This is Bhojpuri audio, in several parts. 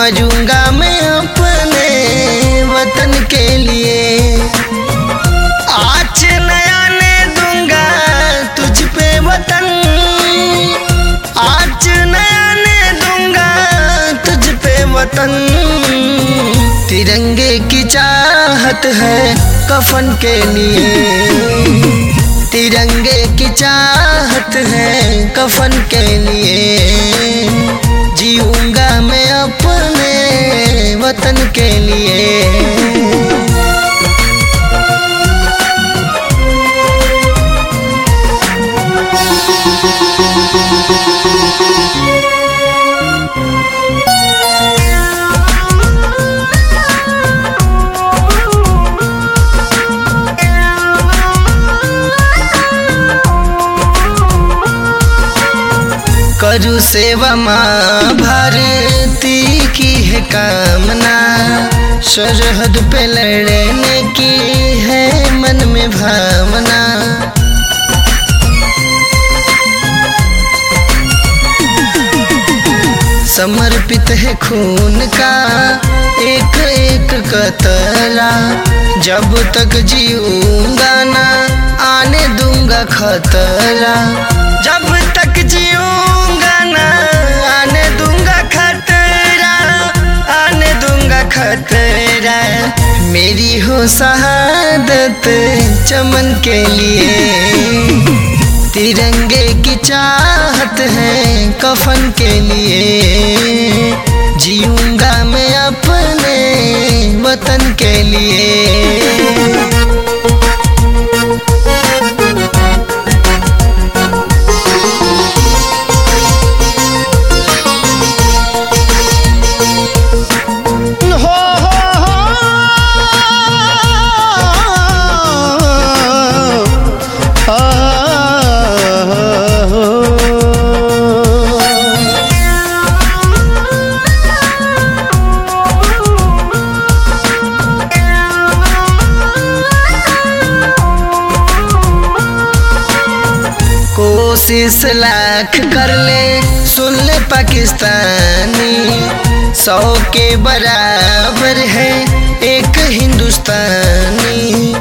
मरूंगा मैं अपने वतन के लिए। आज नया ने दूंगा तुझ पे वतन, आज नया ने दूंगा तुझ पे वतन। तिरंगे की चाहत है कफन के लिए, तिरंगे की चाहत है कफन के लिए। जीऊंगा मैं अपने वतन के लिए। करूँ सेवा माँ भारती की है कामना, सरहद पे लड़ने की है मन में भावना। समर्पित है खून का एक एक कतरा, जब तक जीऊंगा ना आने दूंगा खतरा। जब तक जीऊंगा ना आने दूंगा खतरा, आने दूंगा खतरा। मेरी हो शहादत चमन के लिए, तिरंगे की चाहत है कफन के लिए। जीऊंगा मैं अपने वतन के लिए। कोशिश लाख कर ले सुन ले पाकिस्तानी, 100 के बराबर है एक हिंदुस्तानी।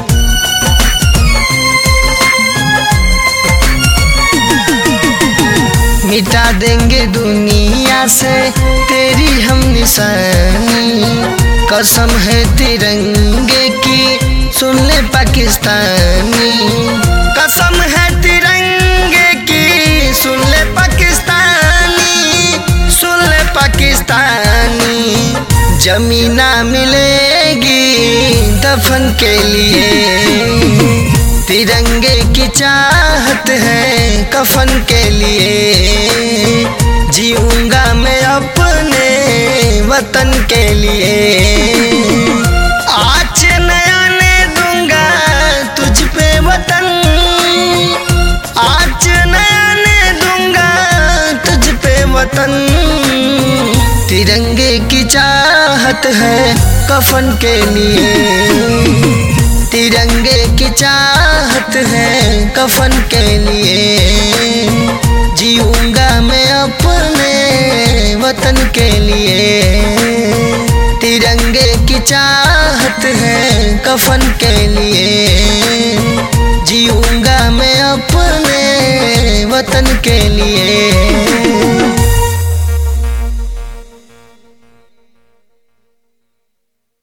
मिटा देंगे दुनिया से तेरी हम निशानी, कसम है तिरंगे की सुन ले पाकिस्तानी। कसम है तिरंगे की सुन ले पाकिस्तानी, सुन ले पाकिस्तानी। जमीना मिलेगी दफन के लिए, तिरंगे की चाहत है कफन के लिए। जीऊंगा मैं अपने वतन के लिए। आज नया ने दूंगा तुझ पे वतन, आज नया ने दूंगा तुझ पे वतन। तिरंगे की चाहत है कफन के लिए, तिरंगे की चाहत है कफन के लिए। जीऊंगा मैं अपने वतन के लिए, तिरंगे की चाहत है कफन के लिए। जीऊंगा मैं अपने वतन के लिए।